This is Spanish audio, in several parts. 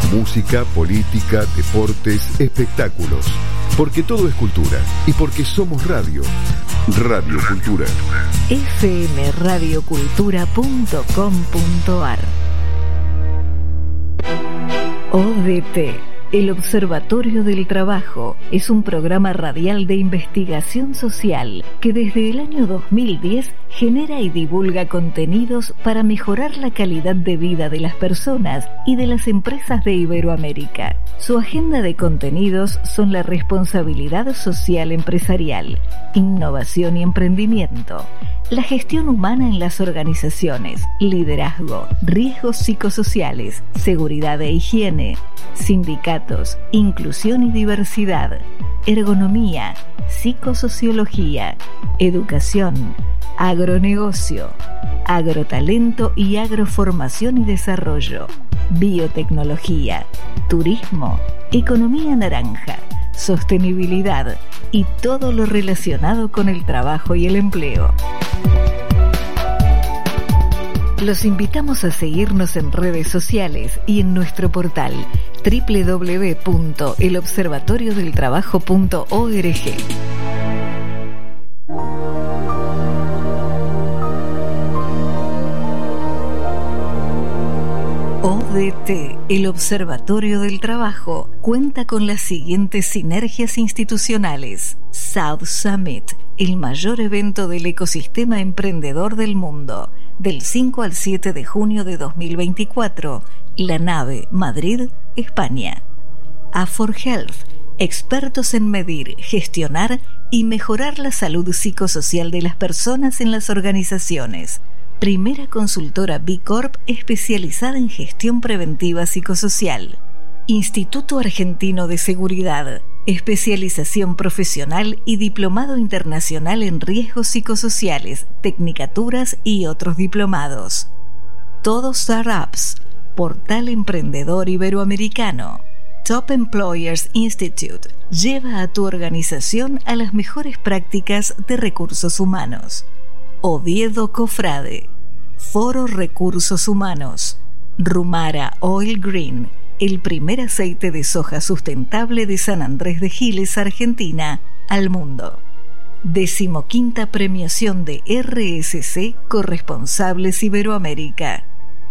Música, política, deportes, espectáculos. Porque todo es cultura y porque somos radio. Radio Cultura. fmradiocultura.com.ar. ODT, el Observatorio del Trabajo, es un programa radial de investigación social que desde el año 2010 genera y divulga contenidos para mejorar la calidad de vida de las personas y de las empresas de Iberoamérica. Su agenda de contenidos son la responsabilidad social empresarial, innovación y emprendimiento, la gestión humana en las organizaciones, liderazgo, riesgos psicosociales, seguridad e higiene, sindicatos, inclusión y diversidad, ergonomía, psicosociología, educación, agronegocio, agrotalento y agroformación y desarrollo, biotecnología, turismo, economía naranja, sostenibilidad y todo lo relacionado con el trabajo y el empleo. Los invitamos a seguirnos en redes sociales y en nuestro portal www.elobservatoriodeltrabajo.org. ODT, el Observatorio del Trabajo, cuenta con las siguientes sinergias institucionales: South Summit, el mayor evento del ecosistema emprendedor del mundo, del 5 al 7 de junio de 2024, La Nave, Madrid, España. A4Health, expertos en medir, gestionar y mejorar la salud psicosocial de las personas en las organizaciones. Primera consultora B Corp especializada en gestión preventiva psicosocial. Instituto Argentino de Seguridad, especialización profesional y diplomado internacional en riesgos psicosociales, tecnicaturas y otros diplomados. Todo Startups, portal emprendedor iberoamericano. Top Employers Institute lleva a tu organización a las mejores prácticas de recursos humanos. Oviedo Cofrade, Foro Recursos Humanos. Rumara Oil Green, el primer aceite de soja sustentable de San Andrés de Giles, Argentina, al mundo. 15ª premiación de RSC Corresponsables Iberoamérica.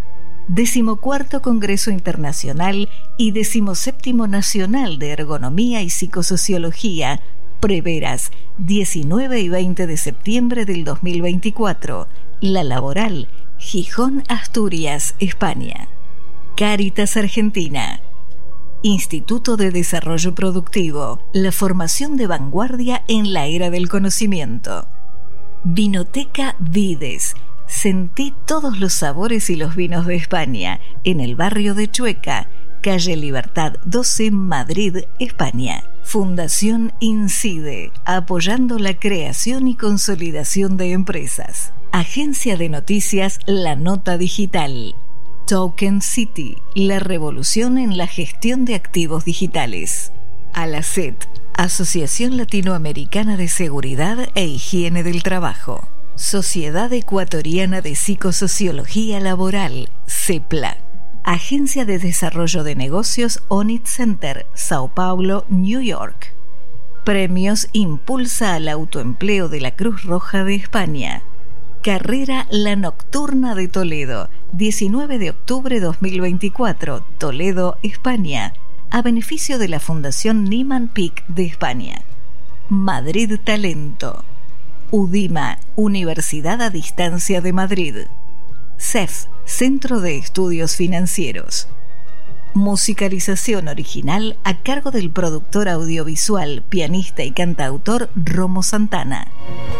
14º Congreso Internacional y 17º Nacional de Ergonomía y Psicosociología, Preveras, 19 y 20 de septiembre del 2024. La Laboral, Gijón, Asturias, España. Cáritas Argentina. Instituto de Desarrollo Productivo, la formación de vanguardia en la era del conocimiento. Vinoteca Vides. Sentí todos los sabores y los vinos de España, en el barrio de Chueca, calle Libertad 12, Madrid, España. Fundación Incide, apoyando la creación y consolidación de empresas. Agencia de noticias La Nota Digital. Token City, la revolución en la gestión de activos digitales. Alacet, Asociación Latinoamericana de Seguridad e Higiene del Trabajo. Sociedad Ecuatoriana de Psicosociología Laboral, CEPLA. Agencia de Desarrollo de Negocios Onit Center, Sao Paulo, New York. Premios Impulsa al Autoempleo de la Cruz Roja de España. Carrera La Nocturna de Toledo, 19 de octubre 2024, Toledo, España, a beneficio de la Fundación Nieman Pick de España. Madrid Talento. UDIMA, Universidad a Distancia de Madrid. CEF, Centro de Estudios Financieros. Musicalización original a cargo del productor audiovisual, pianista y cantautor Romo Santana.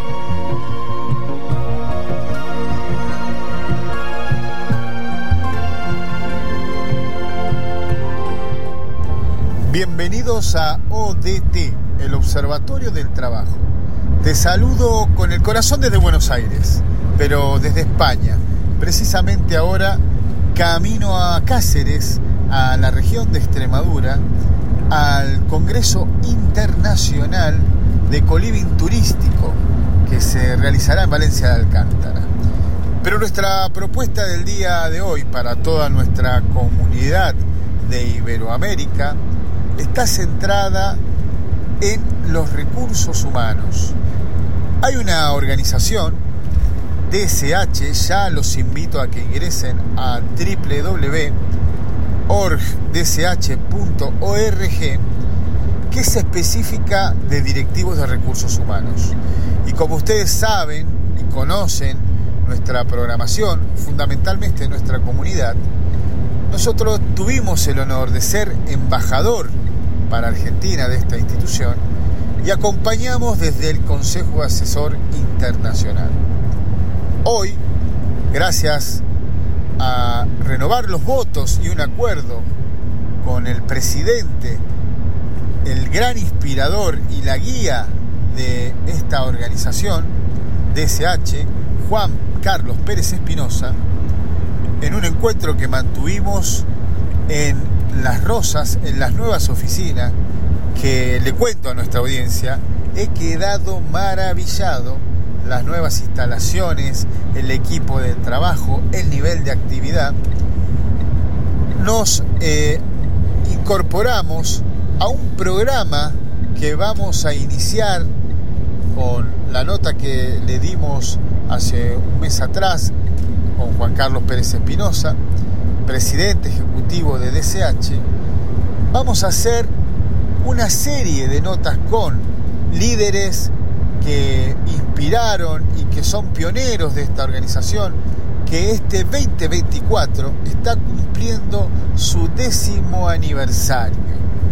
Bienvenidos a ODT, el Observatorio del Trabajo. Te saludo con el corazón desde Buenos Aires, pero desde España. Precisamente ahora camino a Cáceres, a la región de Extremadura, al Congreso Internacional de Coliving Turístico, que se realizará en Valencia de Alcántara. Pero nuestra propuesta del día de hoy para toda nuestra comunidad de Iberoamérica está centrada en los recursos humanos. Hay una organización, DSH, ya los invito a que ingresen a www.orgdsh.org, que es específica de directivos de recursos humanos. Y como ustedes saben y conocen nuestra programación, fundamentalmente en nuestra comunidad, nosotros tuvimos el honor de ser embajador para Argentina de esta institución y acompañamos desde el Consejo Asesor Internacional. Hoy, gracias a renovar los votos y un acuerdo con el presidente, el gran inspirador y la guía de esta organización, DSH, Juan Carlos Pérez Espinosa, en un encuentro que mantuvimos en Las Rosas, en las nuevas oficinas, que le cuento a nuestra audiencia, he quedado maravillado. Las nuevas instalaciones, el equipo de trabajo, el nivel de actividad. Nos incorporamos a un programa que vamos a iniciar con la nota que le dimos hace un mes atrás con Juan Carlos Pérez Espinosa, presidente ejecutivo de DSH. Vamos a hacer una serie de notas con líderes que inspiraron y que son pioneros de esta organización, que este 2024 está cumpliendo su 10º aniversario.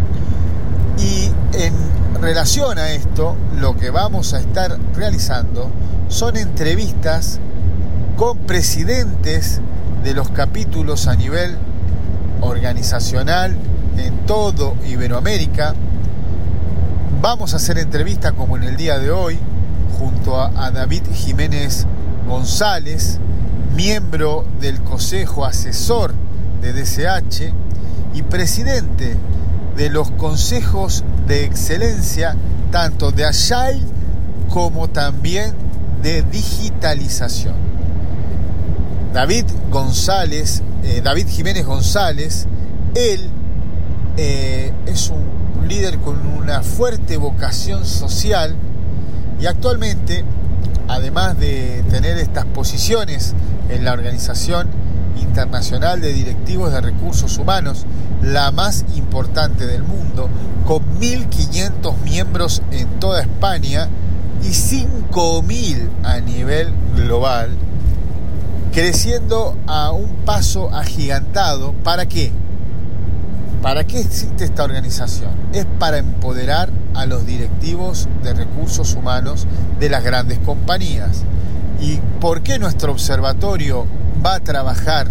Y en relación a esto, lo que vamos a estar realizando son entrevistas con presidentes de los capítulos a nivel organizacional en todo Iberoamérica. Vamos a hacer entrevistas como en el día de hoy junto a David Jiménez González, miembro del Consejo Asesor de DSH y presidente de los consejos de excelencia tanto de Agile como también de digitalización. David Jiménez González, él es un líder con una fuerte vocación social y actualmente, además de tener estas posiciones en la Organización Internacional de Directivos de Recursos Humanos, la más importante del mundo, con 1.500 miembros en toda España y 5.000 a nivel global, creciendo a un paso agigantado. ¿Para qué? ¿Para qué existe esta organización? Es para empoderar a los directivos de recursos humanos de las grandes compañías. ¿Y por qué nuestro observatorio va a trabajar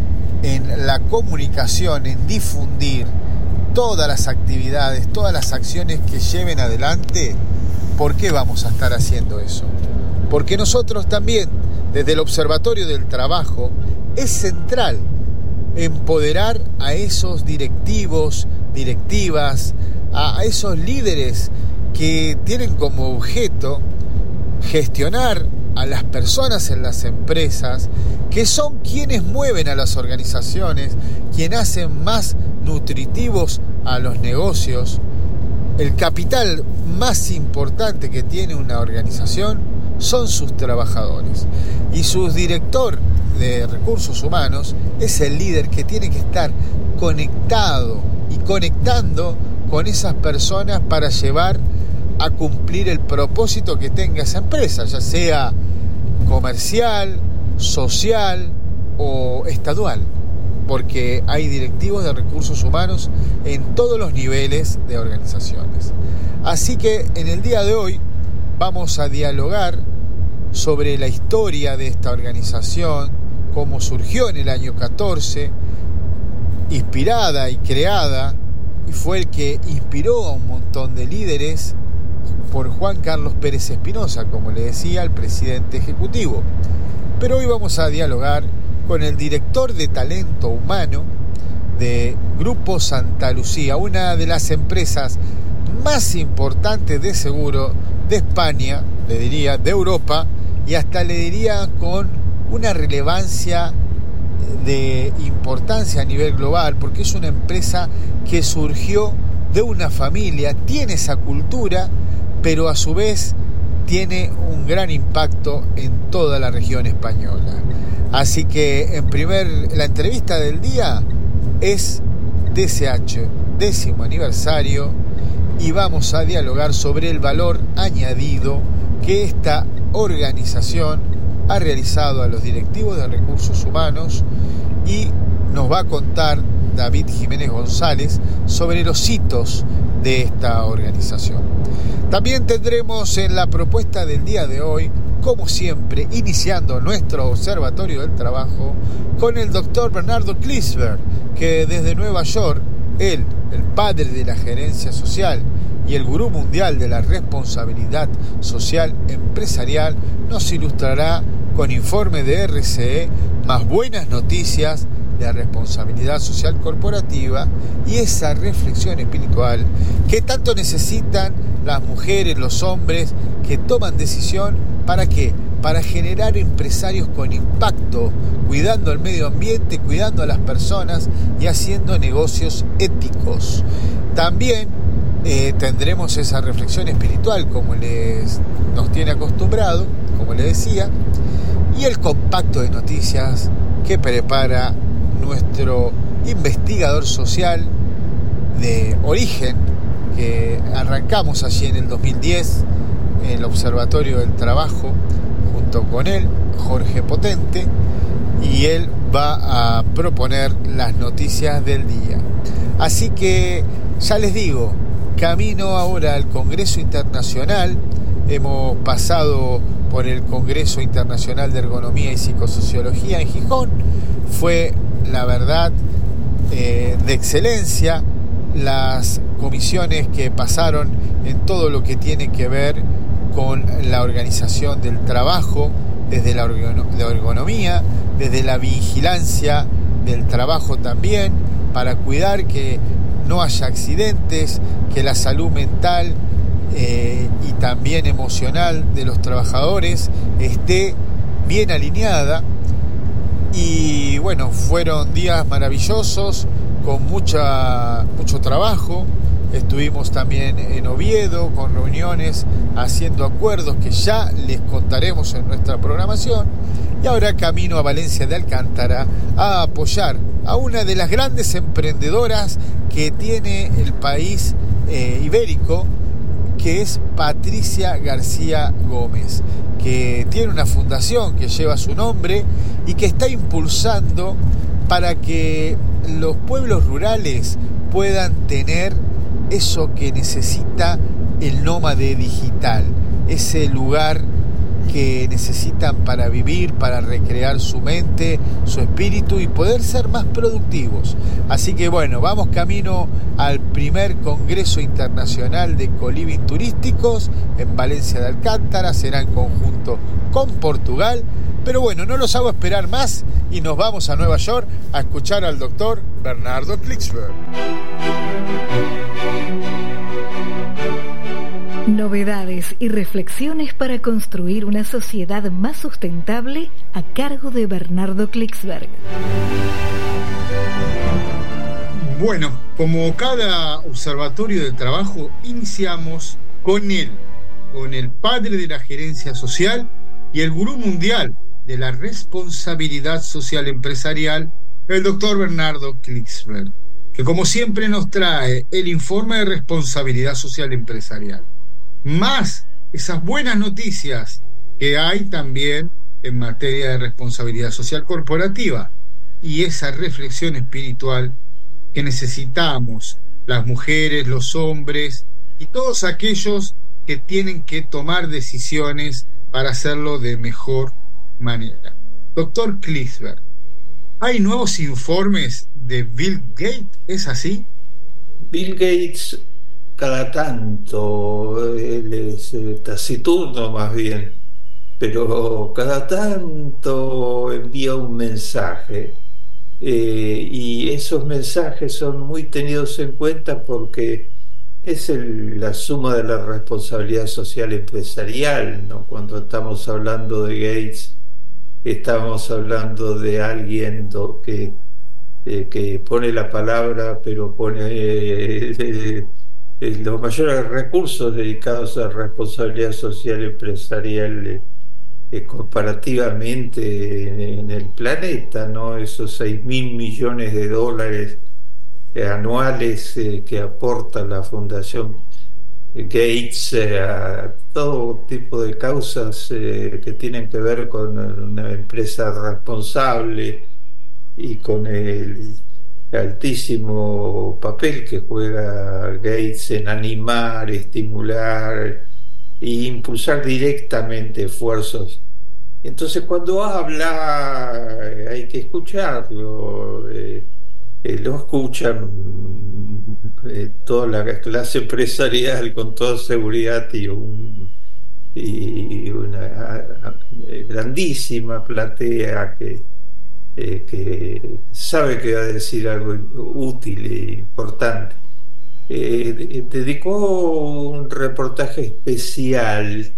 en la comunicación, en difundir todas las actividades, todas las acciones que lleven adelante? ¿Por qué vamos a estar haciendo eso? Porque nosotros también, desde el Observatorio del Trabajo, es central empoderar a esos directivos, directivas, a esos líderes que tienen como objeto gestionar a las personas en las empresas, que son quienes mueven a las organizaciones, quienes hacen más nutritivos a los negocios. El capital más importante que tiene una organización son sus trabajadores, y su director de recursos humanos es el líder que tiene que estar conectado y conectando con esas personas para llevar a cumplir el propósito que tenga esa empresa, ya sea comercial, social o estadual, porque hay directivos de recursos humanos en todos los niveles de organizaciones. Así que en el día de hoy vamos a dialogar sobre la historia de esta organización, cómo surgió en el año 14, inspirada y creada, y fue el que inspiró a un montón de líderes, por Juan Carlos Pérez Espinosa, como le decía, el presidente ejecutivo. Pero hoy vamos a dialogar con el director de talento humano de Grupo Santa Lucía, una de las empresas más importantes de seguro de España, le diría, de Europa, y hasta le diría con una relevancia de importancia a nivel global, porque es una empresa que surgió de una familia, tiene esa cultura, pero a su vez tiene un gran impacto en toda la región española. Así que la entrevista del día es DSH, 10º aniversario, y vamos a dialogar sobre el valor añadido que esta organización ha realizado a los directivos de recursos humanos, y nos va a contar David Jiménez González sobre los hitos de esta organización. También tendremos en la propuesta del día de hoy, como siempre, iniciando nuestro Observatorio del Trabajo con el doctor Bernardo Klicksberg, que desde Nueva York, él, el padre de la gerencia social y el gurú mundial de la responsabilidad social empresarial, nos ilustrará con informe de RCE, más buenas noticias de responsabilidad social corporativa y esa reflexión espiritual que tanto necesitan las mujeres, los hombres que toman decisión. ¿Para qué? Para generar empresarios con impacto, cuidando el medio ambiente, cuidando a las personas y haciendo negocios éticos. También tendremos esa reflexión espiritual como nos tiene acostumbrado, como le decía, y el compacto de noticias que prepara nuestro investigador social de origen, que arrancamos allí en el 2010 en el Observatorio del Trabajo junto con él, Jorge Potente, y él va a proponer las noticias del día. Así que ya les digo, camino ahora al Congreso Internacional. Hemos pasado por el Congreso Internacional de Ergonomía y Psicosociología en Gijón. Fue, la verdad, de excelencia las comisiones que pasaron en todo lo que tiene que ver con la organización del trabajo, desde la ergonomía, desde la vigilancia del trabajo también, para cuidar que no haya accidentes, que la salud mental y también emocional de los trabajadores esté bien alineada. Y bueno, fueron días maravillosos con mucho trabajo. Estuvimos también en Oviedo con reuniones, haciendo acuerdos que ya les contaremos en nuestra programación. Y ahora camino a Valencia de Alcántara a apoyar a una de las grandes emprendedoras que tiene el país ibérico, que es Patricia García Gómez, que tiene una fundación que lleva su nombre y que está impulsando para que los pueblos rurales puedan tener eso que necesita el nómade digital, ese lugar que necesitan para vivir, para recrear su mente, su espíritu y poder ser más productivos. Así que bueno, vamos camino al primer Congreso Internacional de Coliving Turísticos en Valencia de Alcántara. Será en conjunto con Portugal. Pero bueno, no los hago esperar más y nos vamos a Nueva York a escuchar al doctor Bernardo Klicksberg. Novedades y reflexiones para construir una sociedad más sustentable a cargo de Bernardo Klicksberg. Bueno, como cada observatorio del trabajo, iniciamos con él, con el padre de la gerencia social y el gurú mundial de la responsabilidad social empresarial, el doctor Bernardo Klicksberg, que como siempre nos trae el informe de responsabilidad social empresarial, más esas buenas noticias que hay también en materia de responsabilidad social corporativa y esa reflexión espiritual que necesitamos las mujeres, los hombres y todos aquellos que tienen que tomar decisiones para hacerlo de mejor manera. Doctor Klicksberg, ¿hay nuevos informes de Bill Gates? ¿Es así? Bill Gates cada tanto, él es taciturno más bien, pero cada tanto envía un mensaje y esos mensajes son muy tenidos en cuenta porque es la suma de la responsabilidad social empresarial, ¿no? Cuando estamos hablando de Gates, estamos hablando de alguien que pone la palabra, pero pone los mayores recursos dedicados a responsabilidad social empresarial comparativamente en el planeta, ¿no? Esos 6.000 millones de dólares anuales que aporta la Fundación Gates a todo tipo de causas que tienen que ver con una empresa responsable y con el altísimo papel que juega Gates en animar, estimular e impulsar directamente esfuerzos. Entonces cuando habla hay que escucharlo, lo escuchan toda la clase empresarial con toda seguridad y una grandísima platea que sabe que va a decir algo útil e importante. Dedicó un reportaje especial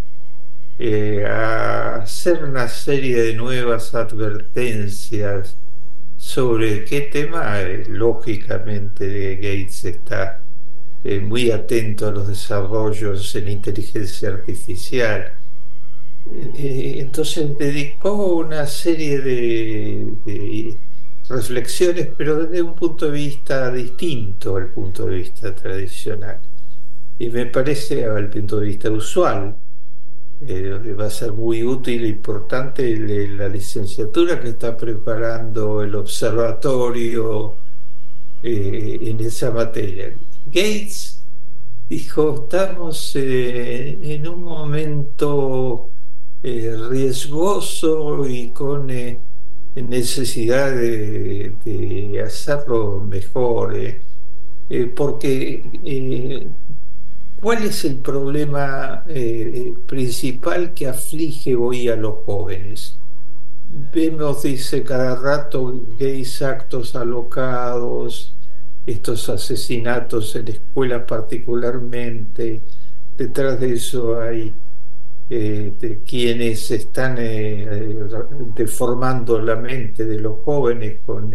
a hacer una serie de nuevas advertencias sobre qué tema. Lógicamente Gates está muy atento a los desarrollos en inteligencia artificial. Entonces dedicó una serie de reflexiones, pero desde un punto de vista distinto al punto de vista tradicional. Y me parece, al punto de vista usual, va a ser muy útil e importante la licenciatura que está preparando el observatorio en esa materia. Gates dijo, estamos en un momento riesgoso y con necesidad de hacerlo mejor, porque ¿cuál es el problema principal que aflige hoy a los jóvenes? Vemos, dice, cada rato gays, actos alocados, estos asesinatos en escuelas particularmente. Detrás de eso hay de quienes están deformando la mente de los jóvenes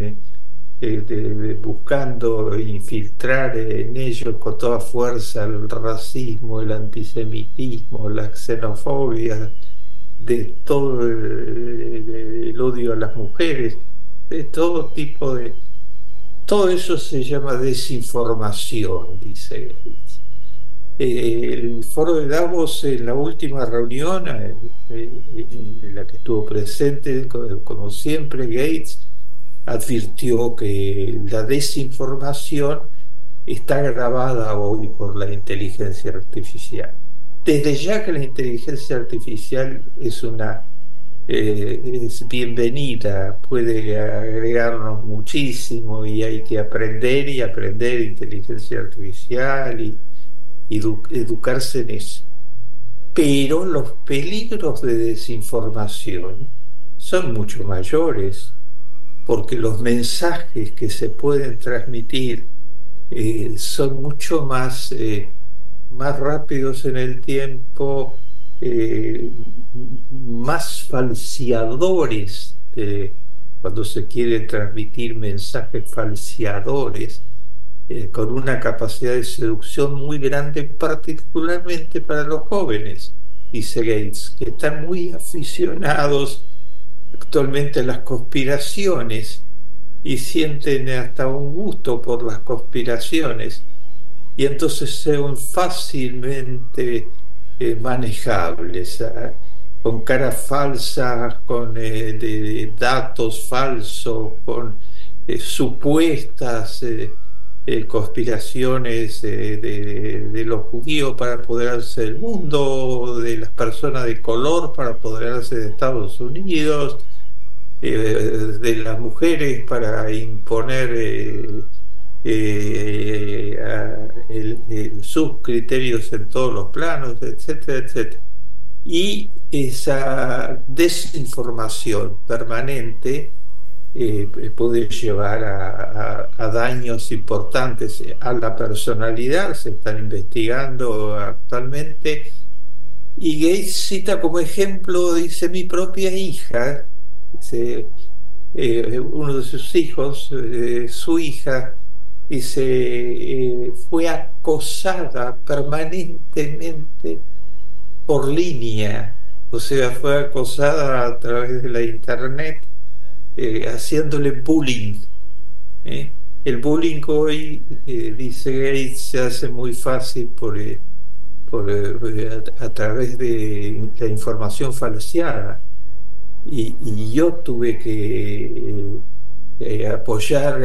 buscando infiltrar en ellos con toda fuerza el racismo, el antisemitismo, la xenofobia, de todo el odio a las mujeres, de todo tipo de... Todo eso se llama desinformación, dice Gates. El foro de Davos, en la última reunión en la que estuvo presente, como siempre, Gates advirtió que la desinformación está agravada hoy por la inteligencia artificial. Desde ya que la inteligencia artificial es bienvenida, puede agregarnos muchísimo y hay que aprender inteligencia artificial y educarse en eso. Pero los peligros de desinformación son mucho mayores, porque los mensajes que se pueden transmitir son mucho más rápidos en el tiempo, más falseadores, cuando se quieren transmitir mensajes falseadores, con una capacidad de seducción muy grande, particularmente para los jóvenes, dice Gates, que están muy aficionados actualmente a las conspiraciones y sienten hasta un gusto por las conspiraciones, y entonces son fácilmente manejables, con caras falsas, con datos falsos, con supuestas conspiraciones de los judíos para apoderarse del mundo, de las personas de color para apoderarse de Estados Unidos, de las mujeres para imponer sus criterios en todos los planos, etcétera, etcétera. Y esa desinformación permanente puede llevar a daños importantes a la personalidad. Se están investigando actualmente, y Gates cita como ejemplo, dice, mi propia hija, Dice, uno de sus hijos, su hija, dice, fue acosada permanentemente por línea, o sea, fue acosada a través de la internet, haciéndole bullying. ¿eh? El bullying hoy, dice Gates, se hace muy fácil a través de la información falseada. Y yo tuve que apoyar,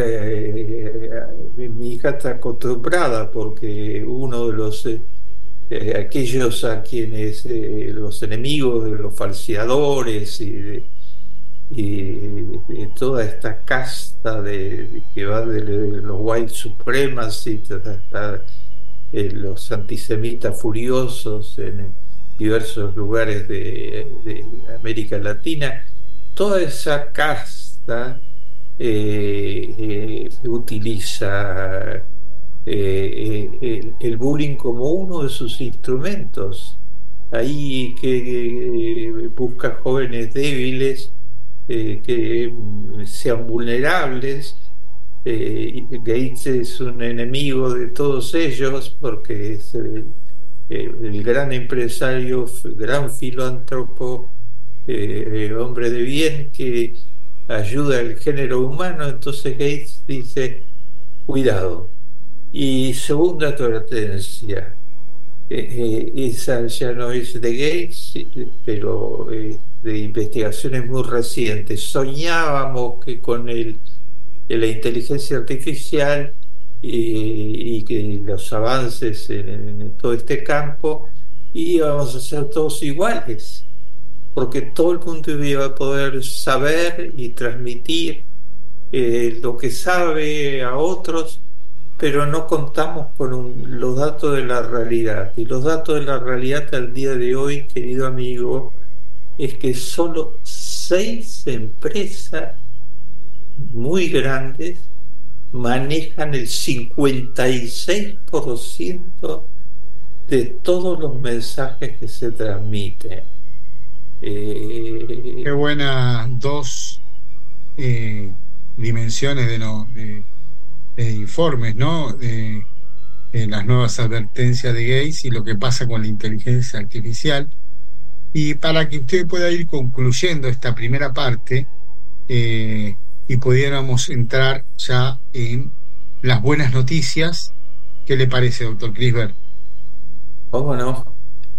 mi hija está acostumbrada porque uno de los aquellos a quienes los enemigos de los falseadores y de toda esta casta que va de los white supremacists hasta los antisemitas furiosos en diversos lugares de América Latina, toda esa casta utiliza el bullying como uno de sus instrumentos. Ahí que busca jóvenes débiles, que sean vulnerables. Gates es un enemigo de todos ellos porque es el gran empresario, gran filántropo, hombre de bien que ayuda al género humano. Entonces Gates dice, cuidado. Y segunda advertencia, esa ya no es de Gates, pero de investigaciones muy recientes. Soñábamos que con la inteligencia artificial y que los avances en todo este campo íbamos a ser todos iguales, porque todo el mundo iba a poder saber y transmitir lo que sabe a otros, pero no contamos con los datos de la realidad. Y los datos de la realidad al día de hoy, querido amigo, es que solo 6 empresas muy grandes manejan el 56% de todos los mensajes que se transmiten. Qué buenas dos dimensiones de informes, ¿no? Las nuevas advertencias de Gates y lo que pasa con la inteligencia artificial. Y para que usted pueda ir concluyendo esta primera parte, y pudiéramos entrar ya en las buenas noticias, ¿qué le parece, doctor Crisberg? ¿Cómo no?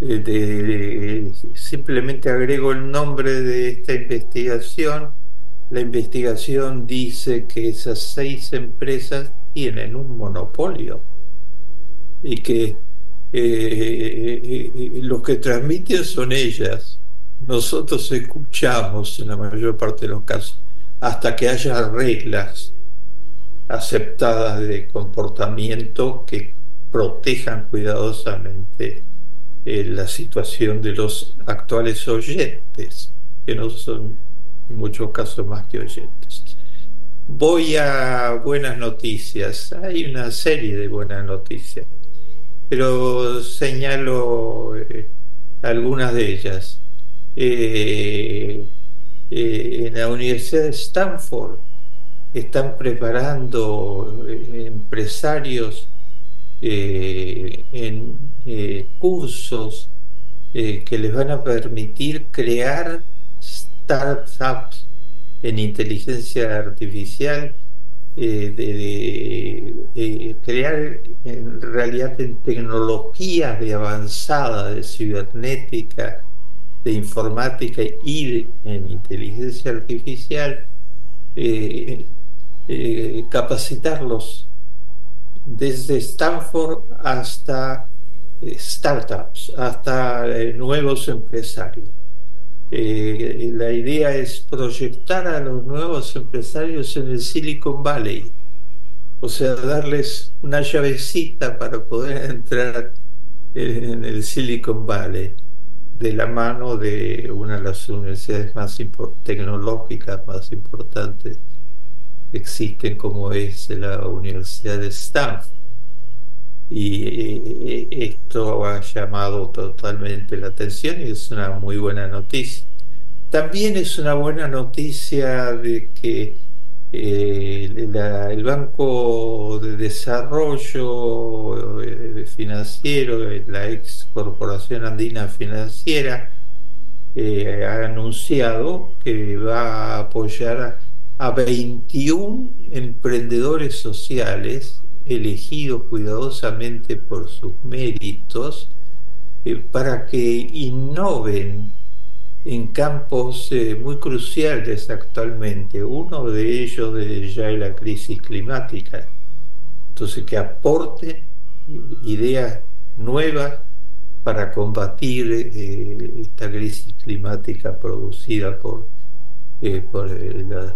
Simplemente agrego el nombre de esta investigación. La investigación dice que esas 6 empresas tienen un monopolio y que los que transmiten son ellas. Nosotros escuchamos en la mayor parte de los casos hasta que haya reglas aceptadas de comportamiento que protejan cuidadosamente la situación de los actuales oyentes, que no son en muchos casos más que oyentes. Voy a buenas noticias. Hay una serie de buenas noticias, pero señalo algunas de ellas. En la Universidad de Stanford están preparando empresarios en cursos que les van a permitir crear startups en inteligencia artificial, crear en realidad en tecnologías de avanzada, de cibernética, de informática y en inteligencia artificial, capacitarlos desde Stanford hasta startups, hasta nuevos empresarios. La idea es proyectar a los nuevos empresarios en el Silicon Valley, o sea, darles una llavecita para poder entrar en el Silicon Valley, de la mano de una de las universidades más tecnológicas más importantes que existen, como es la Universidad de Stanford. Y esto ha llamado totalmente la atención y es una muy buena noticia. También es una buena noticia de que el Banco de Desarrollo Financiero, la ex Corporación Andina Financiera, ha anunciado que va a apoyar a 21 emprendedores sociales elegidos cuidadosamente por sus méritos para que innoven en campos muy cruciales actualmente. Uno de ellos ya es la crisis climática. Entonces, que aporten ideas nuevas para combatir esta crisis climática producida por las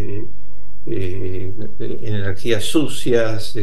energías sucias.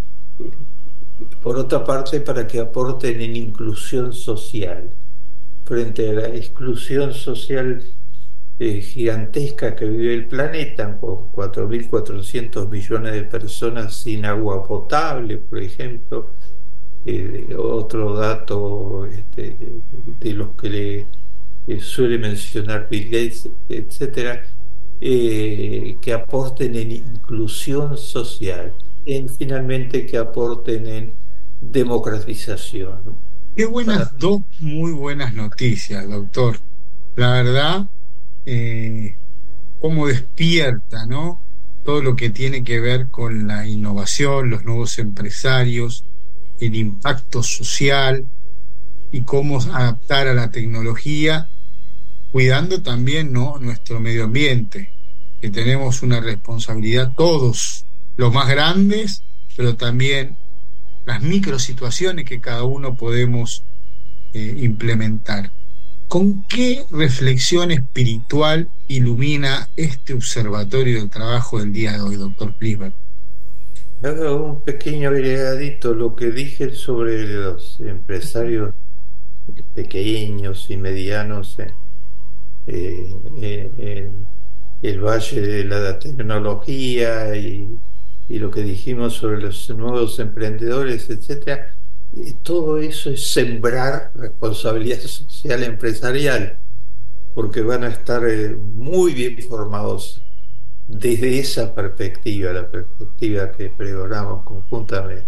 Por otra parte, para que aporten en inclusión social frente a la exclusión social gigantesca que vive el planeta, con 4.400 millones de personas sin agua potable, por ejemplo. Otro dato de los que le suele mencionar Bill Gates, etcétera, que aporten en inclusión social, finalmente que aporten en democratización. Qué buenas, dos muy buenas noticias, doctor. La verdad, cómo despierta, ¿no? Todo lo que tiene que ver con la innovación, los nuevos empresarios, el impacto social y cómo adaptar a la tecnología, cuidando también, ¿no?, nuestro medio ambiente, que tenemos una responsabilidad todos, los más grandes, pero también las microsituaciones que cada uno podemos implementar. ¿Con qué reflexión espiritual ilumina este observatorio del trabajo del día de hoy, doctor Pliberg? Hago un pequeño agregadito. Lo que dije sobre los empresarios pequeños y medianos en el valle de la tecnología y lo que dijimos sobre los nuevos emprendedores, etcétera, todo eso es sembrar responsabilidad social empresarial, porque van a estar muy bien formados desde esa perspectiva, la perspectiva que pregonamos conjuntamente.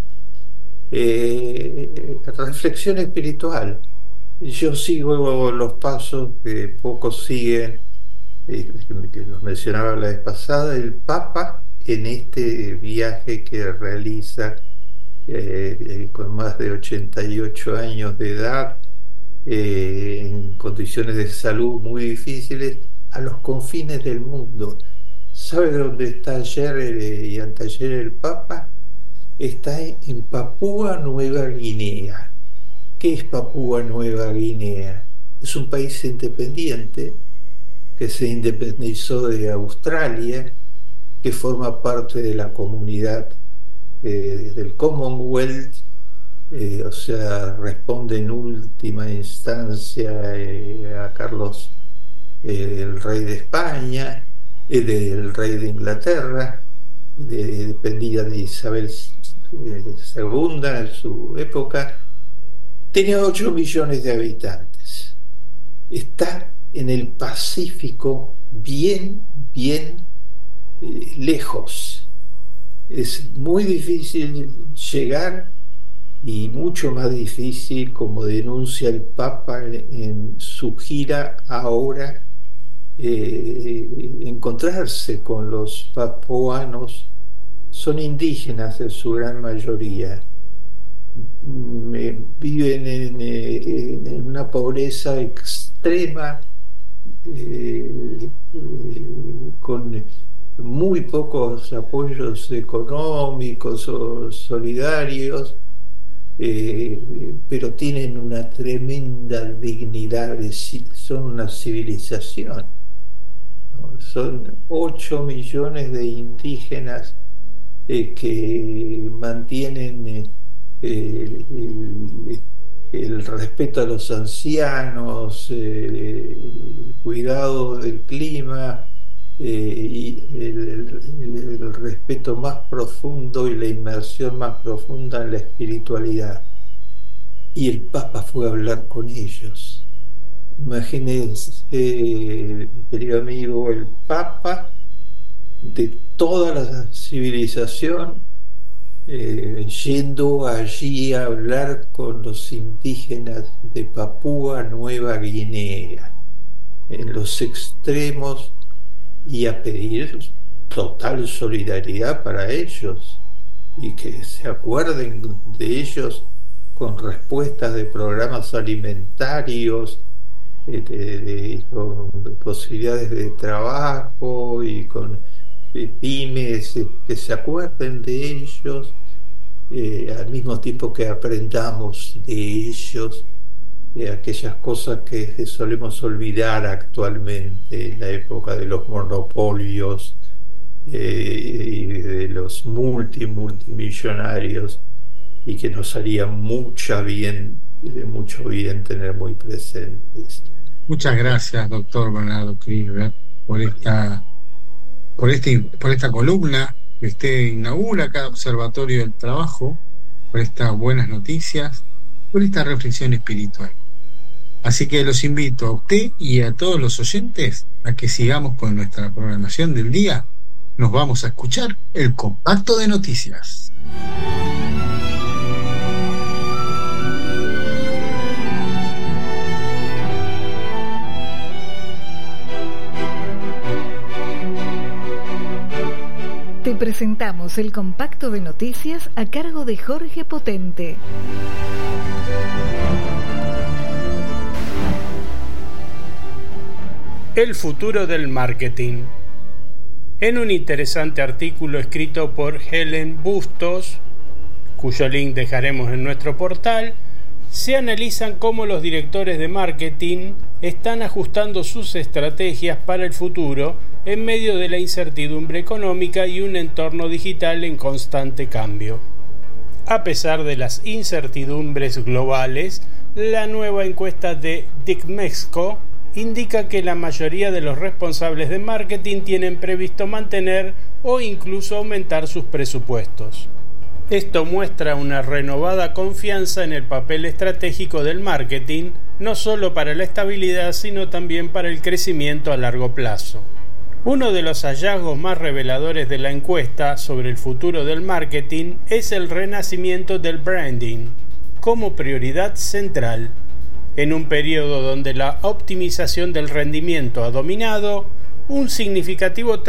Reflexión espiritual. Yo sigo los pasos que pocos siguen, que los mencionaba la vez pasada, el Papa en este viaje que realiza con más de 88 años de edad, en condiciones de salud muy difíciles, a los confines del mundo. ¿Sabe dónde está ayer y anteayer el Papa? Está en Papúa Nueva Guinea. ¿Qué es Papúa Nueva Guinea? Es un país independiente que se independizó de Australia, que forma parte de la comunidad del Commonwealth, o sea, responde en última instancia a Carlos, el rey de España, del rey de Inglaterra, dependía de Isabel II en su época. Tenía 8 millones de habitantes. Está en el Pacífico, bien lejos. Es muy difícil llegar y mucho más difícil, como denuncia el Papa en su gira ahora, encontrarse con los papuanos. Son indígenas en su gran mayoría. Viven en una pobreza extrema, con muy pocos apoyos económicos o solidarios, pero tienen una tremenda dignidad, son una civilización, ¿no? Son 8 millones de indígenas que mantienen el respeto a los ancianos, el cuidado del clima, y el respeto más profundo y la inmersión más profunda en la espiritualidad. Y el Papa fue a hablar con ellos. Imagínense, querido amigo, el Papa de toda la civilización yendo allí a hablar con los indígenas de Papúa Nueva Guinea, en los extremos, y a pedir total solidaridad para ellos y que se acuerden de ellos con respuestas de programas alimentarios, con posibilidades de trabajo y con pymes, que se acuerden de ellos, al mismo tiempo que aprendamos de ellos aquellas cosas que solemos olvidar actualmente en la época de los monopolios y de los multimillonarios, y que nos haría mucho bien tener muy presentes. Muchas gracias, doctor Bernardo Kirchberg, por esta columna que usted inaugura cada Observatorio del Trabajo, por estas buenas noticias, por esta reflexión espiritual. Así que los invito a usted y a todos los oyentes a que sigamos con nuestra programación del día. Nos vamos a escuchar el compacto de noticias. Te presentamos el compacto de noticias a cargo de Jorge Potente. El futuro del marketing. En un interesante artículo escrito por Helen Bustos, cuyo link dejaremos en nuestro portal, se analizan cómo los directores de marketing están ajustando sus estrategias para el futuro en medio de la incertidumbre económica y un entorno digital en constante cambio. A pesar de las incertidumbres globales, la nueva encuesta de Dicmexco indica que la mayoría de los responsables de marketing tienen previsto mantener o incluso aumentar sus presupuestos. Esto muestra una renovada confianza en el papel estratégico del marketing, no solo para la estabilidad, sino también para el crecimiento a largo plazo. Uno de los hallazgos más reveladores de la encuesta sobre el futuro del marketing es el renacimiento del branding como prioridad central. En un periodo donde la optimización del rendimiento ha dominado, un significativo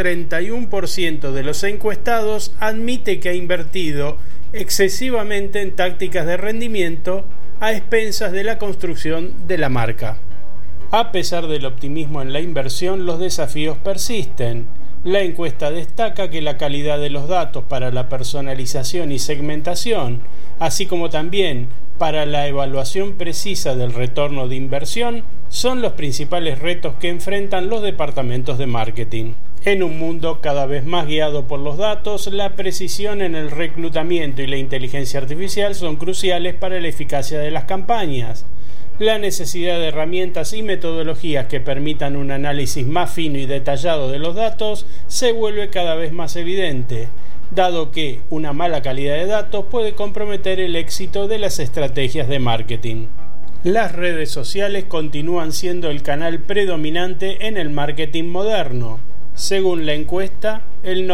31% de los encuestados admite que ha invertido excesivamente en tácticas de rendimiento a expensas de la construcción de la marca. A pesar del optimismo en la inversión, los desafíos persisten. La encuesta destaca que la calidad de los datos para la personalización y segmentación, así como también para la evaluación precisa del retorno de inversión, son los principales retos que enfrentan los departamentos de marketing. En un mundo cada vez más guiado por los datos, la precisión en el reclutamiento y la inteligencia artificial son cruciales para la eficacia de las campañas. La necesidad de herramientas y metodologías que permitan un análisis más fino y detallado de los datos se vuelve cada vez más evidente, dado que una mala calidad de datos puede comprometer el éxito de las estrategias de marketing. Las redes sociales continúan siendo el canal predominante en el marketing moderno. Según la encuesta, el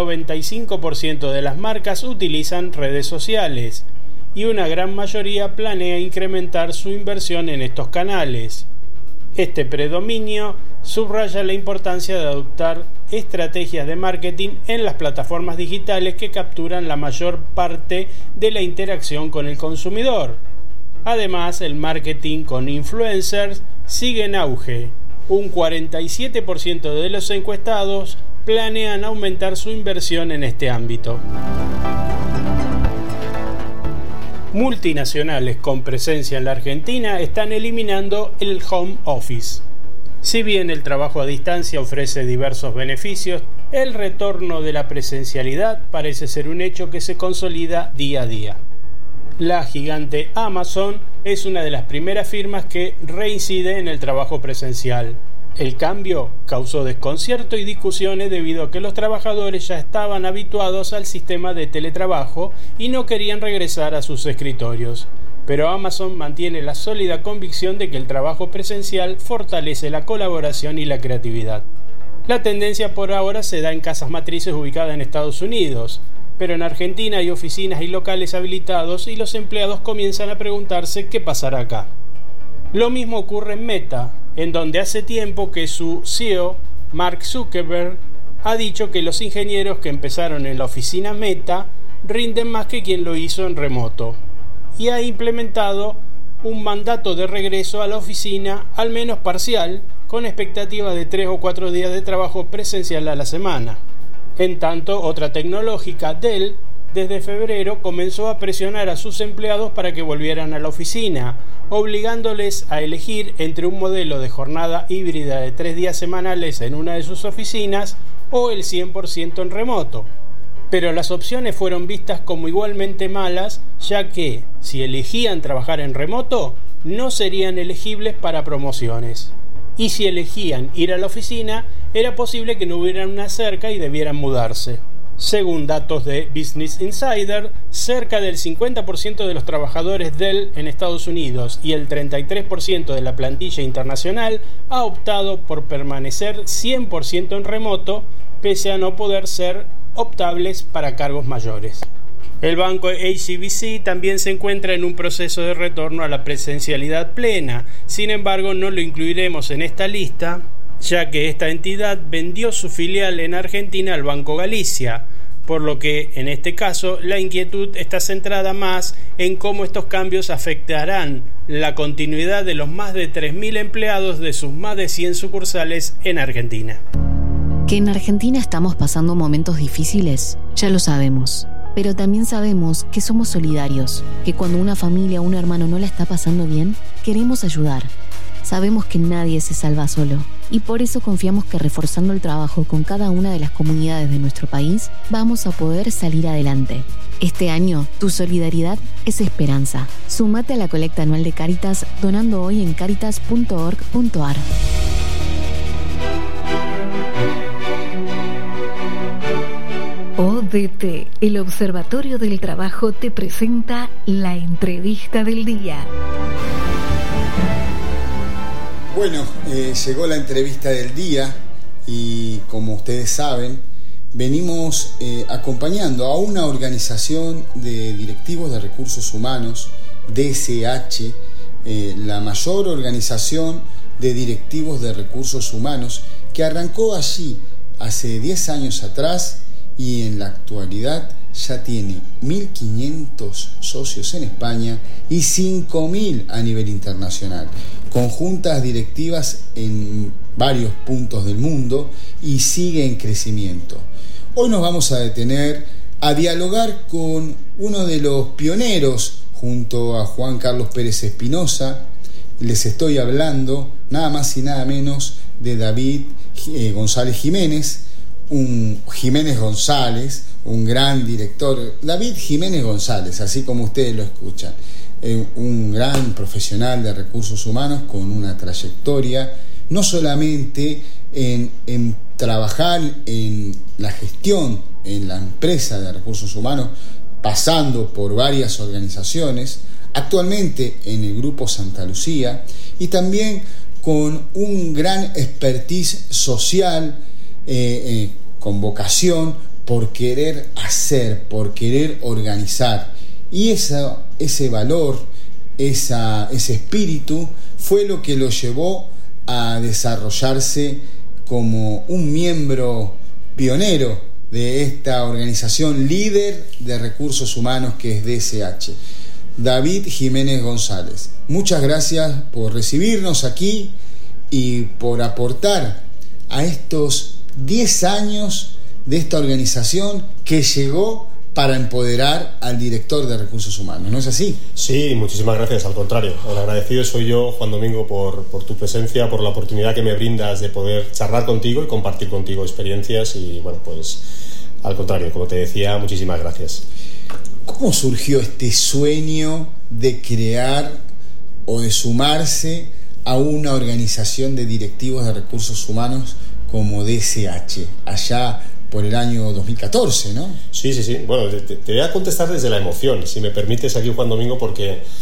95% de las marcas utilizan redes sociales y una gran mayoría planea incrementar su inversión en estos canales. Este predominio subraya la importancia de adoptar estrategias de marketing en las plataformas digitales que capturan la mayor parte de la interacción con el consumidor. Además, el marketing con influencers sigue en auge. Un 47% de los encuestados planean aumentar su inversión en este ámbito. Multinacionales con presencia en la Argentina están eliminando el home office. Si bien el trabajo a distancia ofrece diversos beneficios, el retorno de la presencialidad parece ser un hecho que se consolida día a día. La gigante Amazon es una de las primeras firmas que reincide en el trabajo presencial. El cambio causó desconcierto y discusiones debido a que los trabajadores ya estaban habituados al sistema de teletrabajo y no querían regresar a sus escritorios. pero Amazon mantiene la sólida convicción de que el trabajo presencial fortalece la colaboración y la creatividad. La tendencia por ahora se da en casas matrices ubicadas en Estados Unidos, pero en Argentina hay oficinas y locales habilitados y los empleados comienzan a preguntarse qué pasará acá. Lo mismo ocurre en Meta, en donde hace tiempo que su CEO, Mark Zuckerberg, ha dicho que los ingenieros que empezaron en la oficina Meta rinden más que quien lo hizo en remoto, y ha implementado un mandato de regreso a la oficina, al menos parcial, con expectativas de 3 o 4 días de trabajo presencial a la semana. En tanto, otra tecnológica, Dell, desde febrero comenzó a presionar a sus empleados para que volvieran a la oficina, obligándoles a elegir entre un modelo de jornada híbrida de 3 días semanales en una de sus oficinas o el 100% en remoto. Pero las opciones fueron vistas como igualmente malas, ya que, si elegían trabajar en remoto, no serían elegibles para promociones. Y si elegían ir a la oficina, era posible que no hubiera una cerca y debieran mudarse. Según datos de Business Insider, cerca del 50% de los trabajadores Dell en Estados Unidos y el 33% de la plantilla internacional ha optado por permanecer 100% en remoto, pese a no poder ser optables para cargos mayores. El banco HSBC también se encuentra en un proceso de retorno a la presencialidad plena. Sin embargo, no lo incluiremos en esta lista, ya que esta entidad vendió su filial en Argentina al Banco Galicia, por lo que en este caso la inquietud está centrada más en cómo estos cambios afectarán la continuidad de los más de 3.000 empleados de sus más de 100 sucursales en Argentina. Que en Argentina estamos pasando momentos difíciles, ya lo sabemos. Pero también sabemos que somos solidarios, que cuando una familia o un hermano no la está pasando bien, queremos ayudar. Sabemos que nadie se salva solo, y por eso confiamos que reforzando el trabajo con cada una de las comunidades de nuestro país, vamos a poder salir adelante. Este año, tu solidaridad es esperanza. Súmate a la colecta anual de Cáritas donando hoy en caritas.org.ar. ODT, el Observatorio del Trabajo, te presenta la entrevista del día. Bueno, llegó la entrevista del día y como ustedes saben, venimos acompañando a una organización de directivos de recursos humanos, DSH, la mayor organización de directivos de recursos humanos que arrancó allí hace 10 años atrás y en la actualidad ya tiene 1.500 socios en España y 5.000 a nivel internacional, con juntas directivas en varios puntos del mundo y sigue en crecimiento. Hoy nos vamos a detener a dialogar con uno de los pioneros junto a Juan Carlos Pérez Espinosa. Les estoy hablando nada más y nada menos de David González Jiménez, un gran director, David Jiménez González, así como ustedes lo escuchan, un gran profesional de recursos humanos con una trayectoria, no solamente en trabajar en la gestión en la empresa de recursos humanos, pasando por varias organizaciones, actualmente en el Grupo Santa Lucía, y también con un gran expertise social, con vocación por querer hacer, por querer organizar. Y ese valor, ese espíritu fue lo que lo llevó a desarrollarse como un miembro pionero de esta organización líder de recursos humanos que es DSH. David Jiménez González, muchas gracias por recibirnos aquí y por aportar a estos 10 años de esta organización que llegó para empoderar al director de recursos humanos, ¿no es así? Sí, muchísimas gracias, al contrario. El agradecido soy yo, Juan Domingo, por tu presencia, por la oportunidad que me brindas de poder charlar contigo y compartir contigo experiencias y, bueno, pues al contrario, como te decía, muchísimas gracias. ¿Cómo surgió este sueño de crear o de sumarse a una organización de directivos de recursos humanos como DSH, allá por el año 2014, ¿no? Sí. Bueno, te voy a contestar desde la emoción, si me permites aquí, Juan Domingo, porque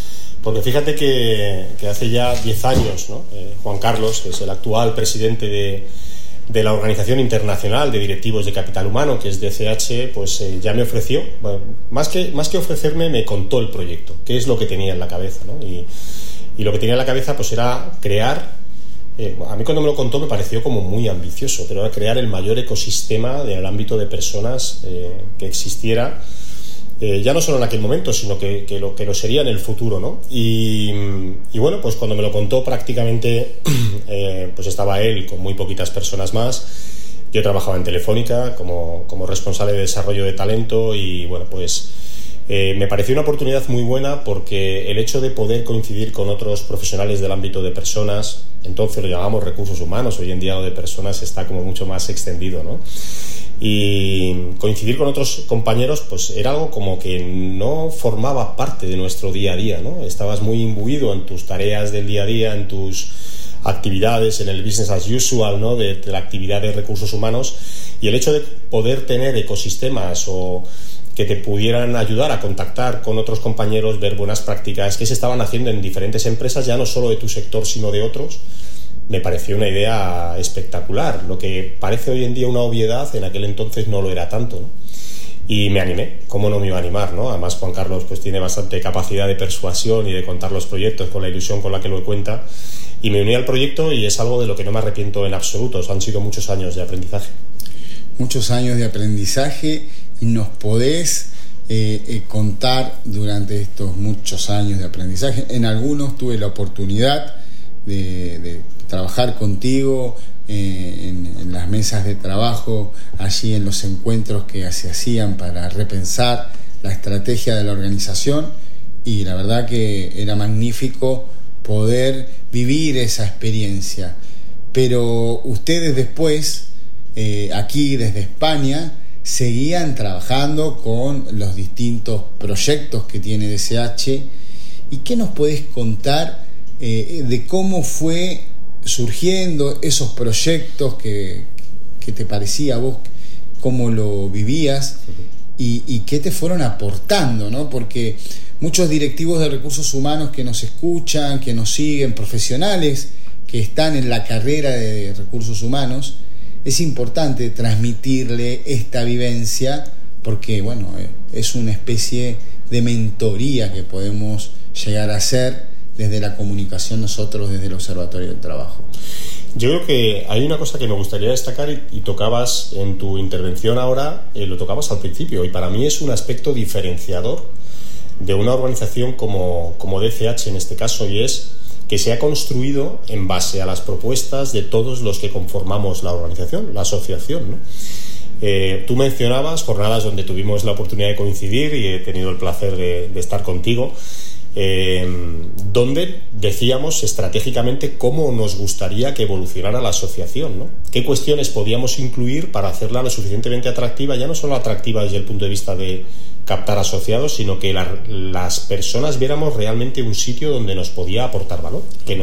Porque fíjate que hace ya 10 años, ¿no? Juan Carlos, que es el actual presidente de la Organización Internacional de Directivos de Capital Humano, que es DCH, pues ya me ofreció, bueno, más que ofrecerme, me contó el proyecto, qué es lo que tenía en la cabeza, ¿no? Y lo que tenía en la cabeza pues era crear, a mí cuando me lo contó me pareció como muy ambicioso, pero era crear el mayor ecosistema del ámbito de personas que existiera, ya no solo en aquel momento, sino que lo sería en el futuro, ¿no? Y bueno, pues cuando me lo contó prácticamente pues estaba él con muy poquitas personas más. Yo trabajaba en Telefónica como responsable de desarrollo de talento y bueno, pues me pareció una oportunidad muy buena porque el hecho de poder coincidir con otros profesionales del ámbito de personas, entonces lo llamamos recursos humanos, hoy en día lo de personas está como mucho más extendido, ¿no? Y coincidir con otros compañeros pues era algo como que no formaba parte de nuestro día a día, ¿no? Estabas muy imbuido en tus tareas del día a día, en tus actividades, en el business as usual, ¿no? de la actividad de recursos humanos, y el hecho de poder tener ecosistemas o que te pudieran ayudar a contactar con otros compañeros, ver buenas prácticas que se estaban haciendo en diferentes empresas, ya no solo de tu sector sino de otros, me pareció una idea espectacular. Lo que parece hoy en día una obviedad, en aquel entonces no lo era tanto, ¿no? Y me animé, ¿cómo no me iba a animar, ¿no? Además Juan Carlos pues tiene bastante capacidad de persuasión y de contar los proyectos con la ilusión con la que lo cuenta, y me uní al proyecto y es algo de lo que no me arrepiento en absoluto. Han sido muchos años de aprendizaje. Muchos años de aprendizaje, y nos podés contar durante estos muchos años de aprendizaje. En algunos tuve la oportunidad de trabajar contigo en las mesas de trabajo, allí en los encuentros que se hacían para repensar la estrategia de la organización, y la verdad que era magnífico poder vivir esa experiencia. Pero ustedes después, aquí desde España, seguían trabajando con los distintos proyectos que tiene DCH. ¿Y qué nos podés contar de cómo fue surgiendo esos proyectos que te parecía a vos, cómo lo vivías y qué te fueron aportando, ¿no? Porque muchos directivos de recursos humanos que nos escuchan, que nos siguen, profesionales que están en la carrera de recursos humanos, es importante transmitirle esta vivencia porque, bueno, es una especie de mentoría que podemos llegar a hacer desde la comunicación nosotros, desde el Observatorio del Trabajo. Yo creo que hay una cosa que me gustaría destacar y tocabas en tu intervención ahora, lo tocabas al principio, y para mí es un aspecto diferenciador de una organización como DCH en este caso, y es que se ha construido en base a las propuestas de todos los que conformamos la organización, la asociación, ¿no? Tú mencionabas jornadas donde tuvimos la oportunidad de coincidir y he tenido el placer de estar contigo, donde decíamos estratégicamente cómo nos gustaría que evolucionara la asociación, ¿no? Qué cuestiones podíamos incluir para hacerla lo suficientemente atractiva, ya no solo atractiva desde el punto de vista de captar asociados, sino que las personas viéramos realmente un sitio donde nos podía aportar valor,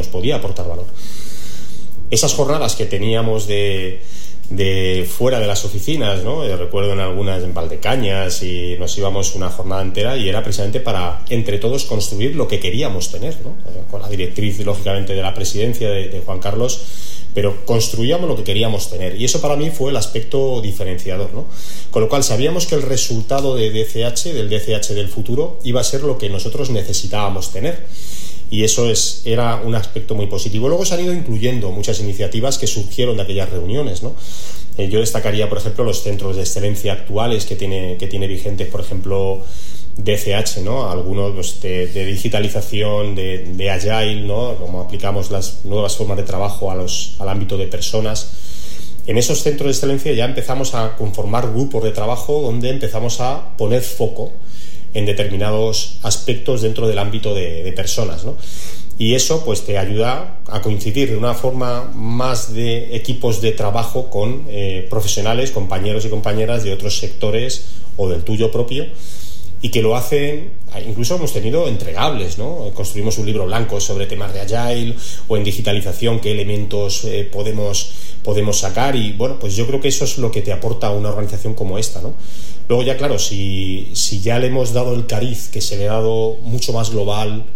Esas jornadas que teníamos de fuera de las oficinas, ¿no? Recuerdo en algunas en Valdecañas, y nos íbamos una jornada entera y era precisamente para entre todos construir lo que queríamos tener, ¿no? Con la directriz lógicamente de la presidencia de Juan Carlos, pero construíamos lo que queríamos tener, y eso para mí fue el aspecto diferenciador, ¿no? Con lo cual sabíamos que el resultado del DCH del futuro iba a ser lo que nosotros necesitábamos tener, y eso era un aspecto muy positivo. Luego se han ido incluyendo muchas iniciativas que surgieron de aquellas reuniones, ¿no? Yo destacaría, por ejemplo, los centros de excelencia actuales que tiene vigentes, por ejemplo, DCH, ¿no? Algunos pues, de digitalización, de Agile, ¿no? Como aplicamos las nuevas formas de trabajo al ámbito de personas. En esos centros de excelencia ya empezamos a conformar grupos de trabajo donde empezamos a poner foco en determinados aspectos dentro del ámbito de personas, ¿no? Y eso pues te ayuda a coincidir de una forma más de equipos de trabajo con profesionales, compañeros y compañeras de otros sectores o del tuyo propio, y que lo hacen, incluso hemos tenido entregables, ¿no? Construimos un libro blanco sobre temas de Agile o en digitalización, qué elementos podemos sacar, y bueno, pues yo creo que eso es lo que te aporta una organización como esta, ¿no? Luego ya claro, si ya le hemos dado el cariz que se le ha dado mucho más global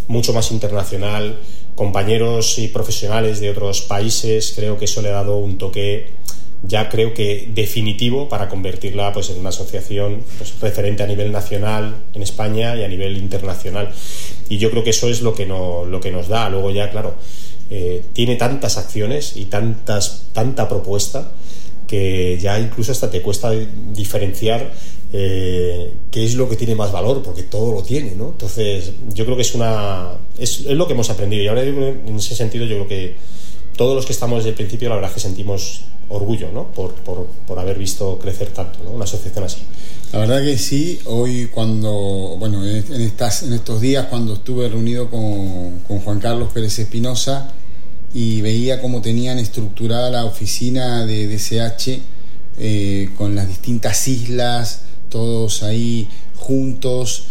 mucho más internacional, compañeros y profesionales de otros países. Creo que eso le ha dado un toque, ya creo que definitivo, para convertirla pues en una asociación pues referente a nivel nacional en España y a nivel internacional. Y yo creo que eso es lo que nos da. Luego ya, claro, tiene tantas acciones y tanta propuesta que ya incluso hasta te cuesta diferenciar qué es lo que tiene más valor, porque todo lo tiene, ¿no? Entonces yo creo que es lo que hemos aprendido, y ahora en ese sentido yo creo que todos los que estamos desde el principio, la verdad es que sentimos orgullo, ¿no? por haber visto crecer tanto, ¿no? Una asociación así. La verdad que sí. Hoy en estos días, cuando estuve reunido con Juan Carlos Pérez Espinosa y veía cómo tenían estructurada la oficina de DCH, con las distintas islas, todos ahí juntos,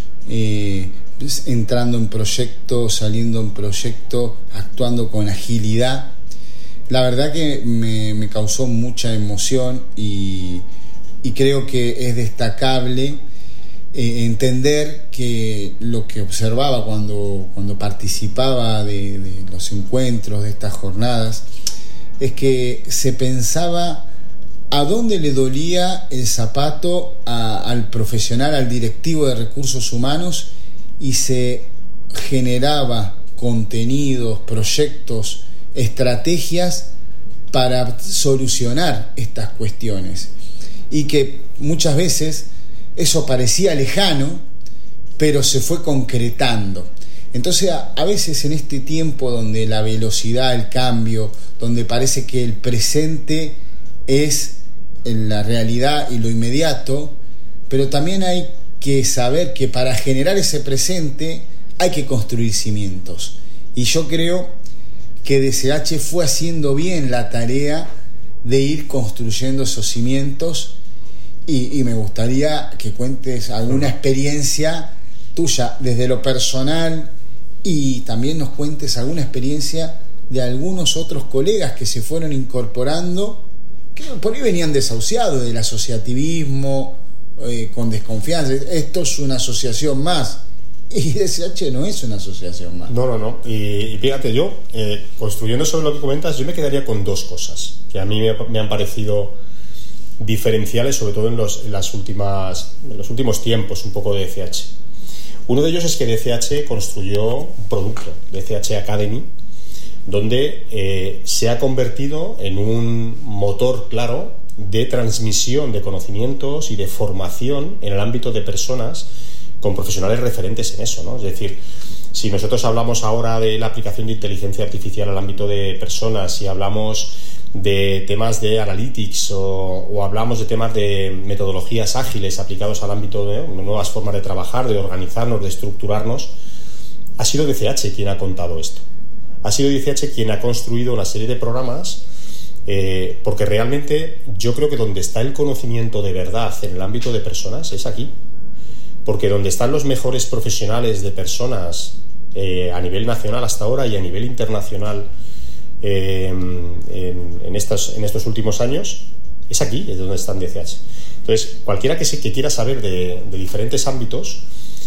entrando en proyecto, saliendo en proyecto, actuando con agilidad. La verdad que me causó mucha emoción y creo que es destacable entender que lo que observaba cuando participaba de los encuentros, de estas jornadas, es que se pensaba a dónde le dolía el zapato al profesional, al directivo de recursos humanos, y se generaba contenidos, proyectos, estrategias para solucionar estas cuestiones, y que muchas veces eso parecía lejano, pero se fue concretando. Entonces a veces en este tiempo donde la velocidad, el cambio, donde parece que el presente es en la realidad y lo inmediato, pero también hay que saber que para generar ese presente hay que construir cimientos, y yo creo que DCH fue haciendo bien la tarea de ir construyendo esos cimientos, y me gustaría que cuentes alguna experiencia tuya desde lo personal, y también nos cuentes alguna experiencia de algunos otros colegas que se fueron incorporando, que por ahí venían desahuciados del asociativismo, con desconfianza. Esto es una asociación más, y DCH no es una asociación más. No. Y fíjate, yo, construyendo sobre lo que comentas, yo me quedaría con dos cosas que a mí me han parecido diferenciales, sobre todo en los últimos tiempos un poco de DCH. Uno de ellos es que DCH construyó un producto, DCH Academy, donde se ha convertido en un motor claro de transmisión de conocimientos y de formación en el ámbito de personas con profesionales referentes en eso, ¿no? Es decir, si nosotros hablamos ahora de la aplicación de inteligencia artificial al ámbito de personas, si hablamos de temas de analytics o hablamos de temas de metodologías ágiles aplicados al ámbito de nuevas formas de trabajar, de organizarnos, de estructurarnos, ha sido DCH quien ha contado esto. Ha sido DCH quien ha construido una serie de programas, porque realmente yo creo que donde está el conocimiento de verdad en el ámbito de personas es aquí. Porque donde están los mejores profesionales de personas a nivel nacional hasta ahora y a nivel internacional en estos últimos años, es aquí, es donde están DCH. Entonces, cualquiera que quiera saber de diferentes ámbitos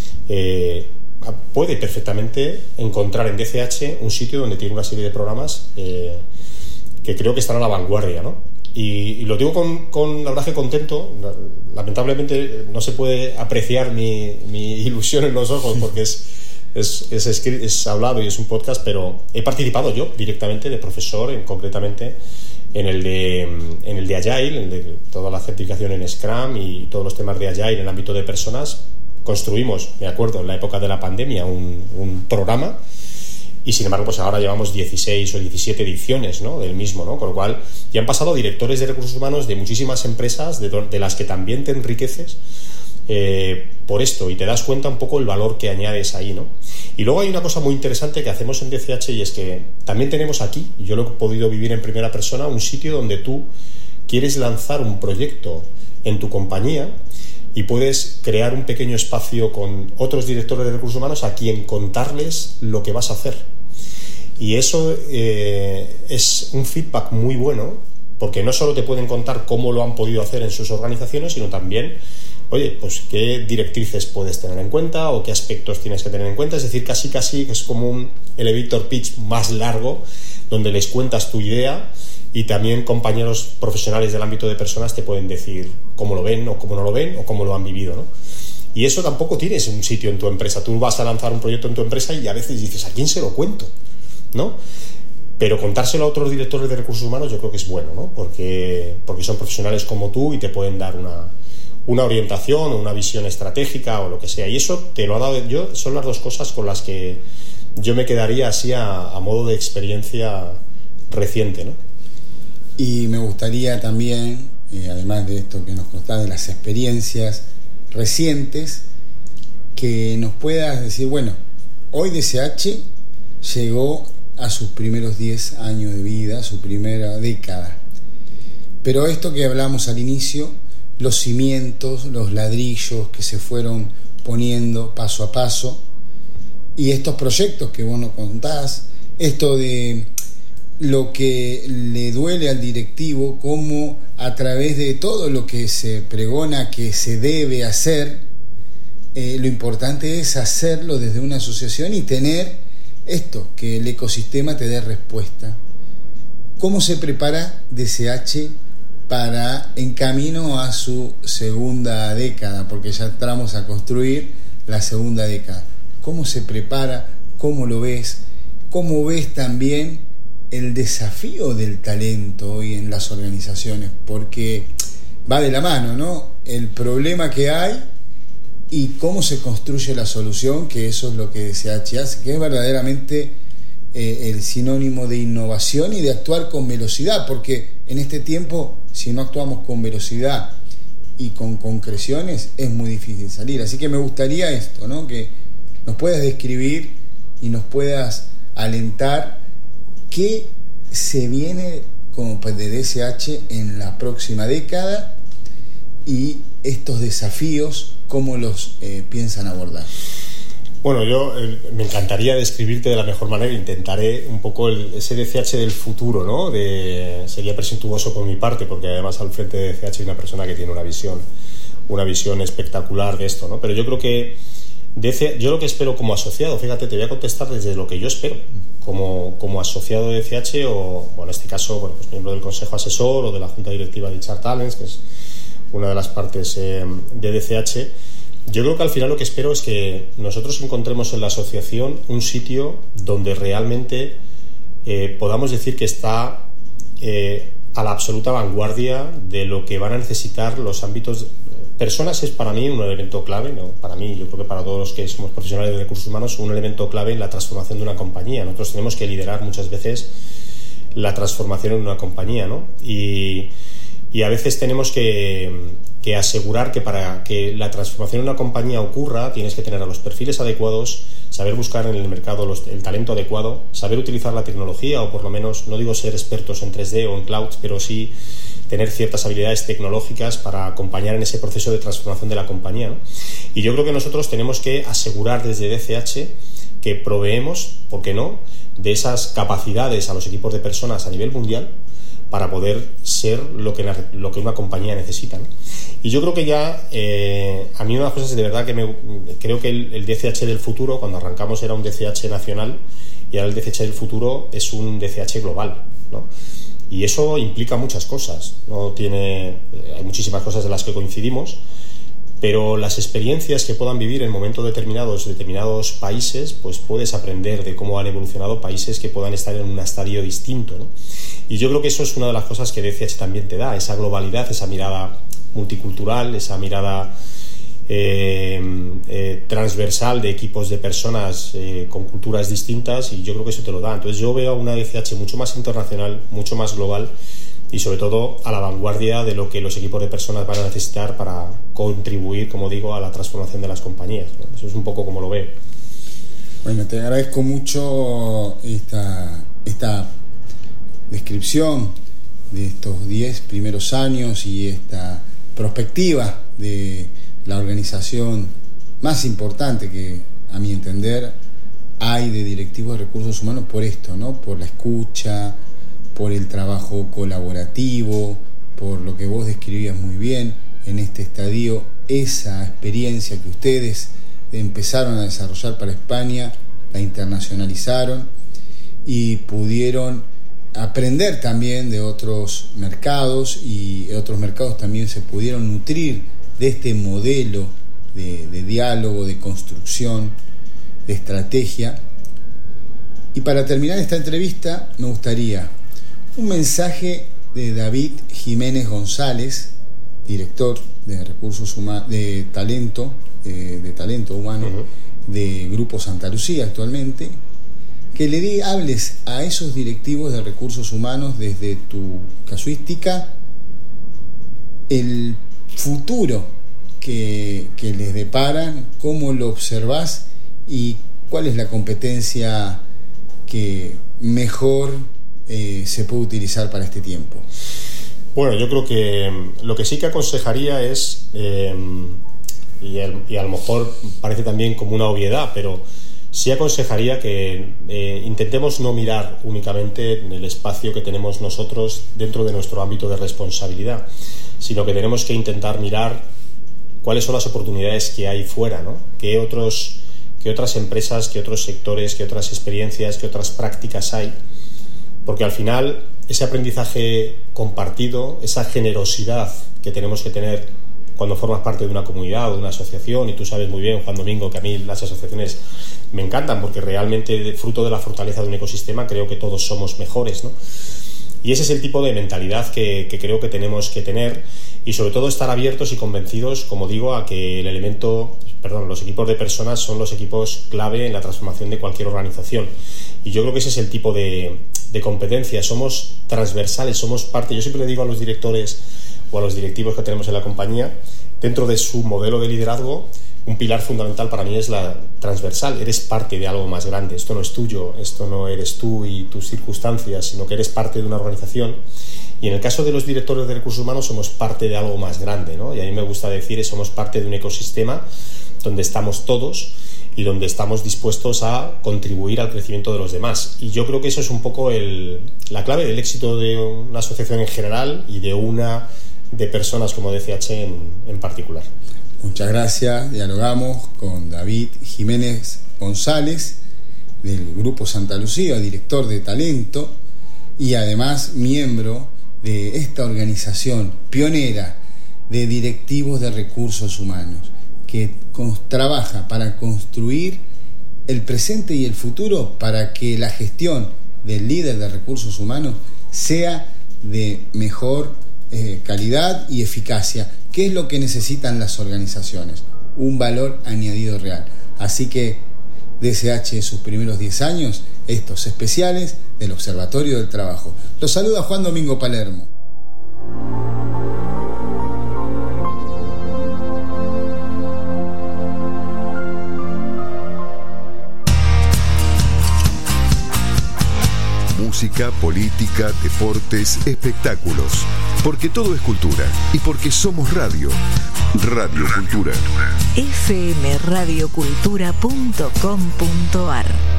puede perfectamente encontrar en DCH un sitio donde tiene una serie de programas que creo que están a la vanguardia, ¿no? Y lo digo con la verdad que contento. Lamentablemente no se puede apreciar mi ilusión en los ojos porque es hablado y es un podcast, pero he participado yo directamente de profesor, concretamente en el de Agile, en de toda la certificación en Scrum y todos los temas de Agile en el ámbito de personas. Construimos, me acuerdo, en la época de la pandemia un programa, y sin embargo pues ahora llevamos 16 o 17 ediciones, ¿no?, del mismo, ¿no? Con lo cual ya han pasado directores de recursos humanos de muchísimas empresas de las que también te enriqueces por esto, y te das cuenta un poco el valor que añades ahí, ¿no? Y luego hay una cosa muy interesante que hacemos en DCH, y es que también tenemos aquí, y yo lo he podido vivir en primera persona, un sitio donde tú quieres lanzar un proyecto en tu compañía y puedes crear un pequeño espacio con otros directores de recursos humanos a quien contarles lo que vas a hacer. Y eso es un feedback muy bueno, porque no solo te pueden contar cómo lo han podido hacer en sus organizaciones, sino también oye, pues qué directrices puedes tener en cuenta o qué aspectos tienes que tener en cuenta. Es decir, casi es como un elevator pitch más largo, donde les cuentas tu idea y también compañeros profesionales del ámbito de personas te pueden decir cómo lo ven o cómo no lo ven o cómo lo han vivido, ¿no? Y eso tampoco tienes un sitio en tu empresa. Tú vas a lanzar un proyecto en tu empresa y a veces dices, ¿a quién se lo cuento? ¿No? Pero contárselo a otros directores de recursos humanos yo creo que es bueno, ¿no? Porque son profesionales como tú y te pueden dar una orientación o una visión estratégica o lo que sea. Y eso te lo ha dado yo. Son las dos cosas con las que yo me quedaría así a modo de experiencia reciente, ¿no? Y me gustaría también, además de esto que nos contás de las experiencias recientes, que nos puedas decir, bueno, hoy DSH llegó a sus primeros 10 años de vida, su primera década. Pero esto que hablamos al inicio, los cimientos, los ladrillos que se fueron poniendo paso a paso, y estos proyectos que vos nos contás, esto de lo que le duele al directivo, cómo a través de todo lo que se pregona que se debe hacer, lo importante es hacerlo desde una asociación y tener esto, que el ecosistema te dé respuesta. ¿Cómo se prepara DSH para en camino a su segunda década? Porque ya entramos a construir la segunda década. ¿Cómo se prepara? ¿Cómo lo ves? ¿Cómo ves también el desafío del talento hoy en las organizaciones? Porque va de la mano, ¿no? El problema que hay y cómo se construye la solución, que eso es lo que DSH hace, que es verdaderamente el sinónimo de innovación y de actuar con velocidad, porque en este tiempo, si no actuamos con velocidad y con concreciones, es muy difícil salir. Así que me gustaría esto, ¿no? Que nos puedas describir y nos puedas alentar qué se viene como de DSH en la próxima década y estos desafíos, cómo los piensan abordar. Bueno, yo me encantaría describirte de la mejor manera. Intentaré un poco ese DSH del futuro, ¿no? Sería presuntuoso por mi parte, porque además al frente de DSH hay una persona que tiene una visión espectacular de esto, ¿no? Pero yo creo que yo lo que espero como asociado, fíjate, te voy a contestar desde lo que yo espero como asociado de DSH o en este caso, bueno, pues miembro del consejo asesor o de la junta directiva de HR Talents, que es una de las partes de DSH. Yo creo que al final lo que espero es que nosotros encontremos en la asociación un sitio donde realmente podamos decir que está a la absoluta vanguardia de lo que van a necesitar los ámbitos. Personas es para mí un elemento clave, ¿no? Para mí, yo creo que para todos los que somos profesionales de recursos humanos, un elemento clave en la transformación de una compañía. Nosotros tenemos que liderar muchas veces la transformación en una compañía, ¿no? Y a veces tenemos que asegurar que para que la transformación en una compañía ocurra tienes que tener a los perfiles adecuados, saber buscar en el mercado el talento adecuado, saber utilizar la tecnología o por lo menos, no digo ser expertos en 3D o en cloud, pero sí tener ciertas habilidades tecnológicas para acompañar en ese proceso de transformación de la compañía, ¿no? Y yo creo que nosotros tenemos que asegurar desde DSH que proveemos, ¿por qué no?, de esas capacidades a los equipos de personas a nivel mundial para poder ser lo que una compañía necesita, ¿no? Y yo creo que ya a mí una de las cosas de verdad que creo que el DSH del futuro, cuando arrancamos era un DSH nacional y ahora el DSH del futuro es un DSH global, ¿no? Y eso implica muchas cosas, hay muchísimas cosas de las que coincidimos, pero las experiencias que puedan vivir en momentos determinados países, pues puedes aprender de cómo han evolucionado países que puedan estar en un estadio distinto, ¿no? Y yo creo que eso es una de las cosas que DSH también te da, esa globalidad, esa mirada multicultural, esa mirada transversal de equipos de personas con culturas distintas, y yo creo que eso te lo da. Entonces yo veo una DSH mucho más internacional, mucho más global y sobre todo a la vanguardia de lo que los equipos de personas van a necesitar para contribuir, como digo, a la transformación de las compañías, ¿no? Eso es un poco como lo veo. Bueno, te agradezco mucho esta descripción de estos 10 primeros años y esta perspectiva de la organización más importante que, a mi entender, hay de directivos de recursos humanos por esto, ¿no? Por la escucha, por el trabajo colaborativo, por lo que vos describías muy bien en este estadio esa experiencia que ustedes empezaron a desarrollar para España, la internacionalizaron y pudieron aprender también de otros mercados, y otros mercados también se pudieron nutrir de este modelo de diálogo, de construcción, de estrategia. Y para terminar esta entrevista me gustaría un mensaje de David Jiménez González, director de recursos humanos, de talento humano, de Grupo Santa Lucía actualmente, que le hables a esos directivos de recursos humanos desde tu casuística el futuro que les deparan, cómo lo observás y cuál es la competencia que mejor se puede utilizar para este tiempo. Bueno, yo creo que lo que sí que aconsejaría es, y a lo mejor parece también como una obviedad, pero sí aconsejaría que intentemos no mirar únicamente en el espacio que tenemos nosotros dentro de nuestro ámbito de responsabilidad, sino que tenemos que intentar mirar cuáles son las oportunidades que hay fuera, ¿no? Qué otras empresas, qué otros sectores, qué otras experiencias, qué otras prácticas hay, porque al final ese aprendizaje compartido, esa generosidad que tenemos que tener cuando formas parte de una comunidad o de una asociación, y tú sabes muy bien, Juan Domingo, que a mí las asociaciones me encantan porque realmente, fruto de la fortaleza de un ecosistema, creo que todos somos mejores, ¿no? Y ese es el tipo de mentalidad que creo que tenemos que tener, y sobre todo estar abiertos y convencidos, como digo, a que los equipos de personas son los equipos clave en la transformación de cualquier organización. Y yo creo que ese es el tipo de competencia. Somos transversales, somos parte. Yo siempre le digo a los directores o a los directivos que tenemos en la compañía, dentro de su modelo de liderazgo, un pilar fundamental para mí es la transversal. Eres parte de algo más grande. Esto no es tuyo, esto no eres tú y tus circunstancias, sino que eres parte de una organización. Y en el caso de los directores de recursos humanos somos parte de algo más grande, ¿no? Y a mí me gusta decir que somos parte de un ecosistema donde estamos todos y donde estamos dispuestos a contribuir al crecimiento de los demás. Y yo creo que eso es un poco la clave del éxito de una asociación en general y de personas como DCH en particular. Muchas gracias. Dialogamos con David Jiménez González del Grupo Santa Lucía, director de talento y además miembro de esta organización pionera de directivos de recursos humanos que trabaja para construir el presente y el futuro para que la gestión del líder de recursos humanos sea de mejor calidad y eficacia, que es lo que necesitan las organizaciones, un valor añadido real. Así que DCH, sus primeros 10 años, estos especiales del Observatorio del Trabajo. Los saluda Juan Domingo Palermo. Música, política, deportes, espectáculos. Porque todo es cultura. Y porque somos radio. Radio Cultura. fmradiocultura.com.ar